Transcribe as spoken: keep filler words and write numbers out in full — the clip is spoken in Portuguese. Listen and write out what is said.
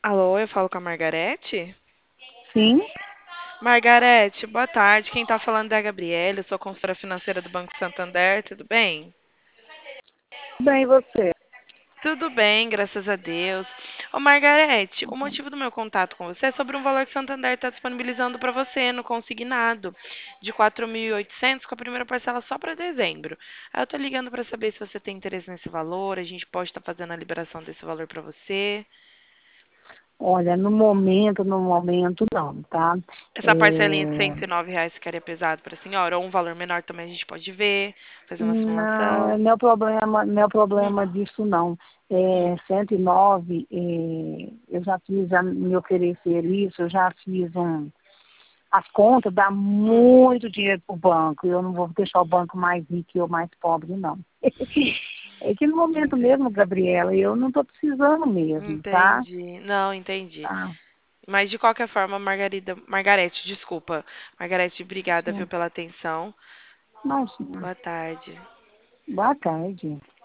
Alô, eu falo com a Margarete? Sim, Margarete, boa tarde. Quem tá falando é a Gabriela, eu sou consultora financeira do Banco Santander, tudo bem? bem você. Tudo bem, graças a Deus. Ô Margarete, o motivo do meu contato com você é sobre um valor que o Santander está disponibilizando para você no consignado de quatro mil e oitocentos com a primeira parcela só para dezembro. Aí eu tô ligando para saber se você tem interesse nesse valor, a gente pode estar fazendo a liberação desse valor para você. Olha, no momento, no momento não, tá? Essa parcelinha de É, cento e nove reais ficaria pesado para a senhora, ou um valor menor também a gente pode ver, fazer uma não, simulação. não é problema, não é Hum, problema disso não. hum, É, cento e nove, é, eu já fiz, já me oferecer isso, eu já fiz um, as contas, dá hum. muito dinheiro para o banco, eu não vou deixar o banco mais rico e eu mais pobre, não. É que no momento Entendi. mesmo, Gabriela, eu não estou precisando mesmo, tá? Entendi. Não, entendi. Tá, Mas de qualquer forma, Margarida, Margarete, desculpa. Margarete, obrigada, viu, sim. pela atenção. Imagina. Boa tarde. Boa tarde.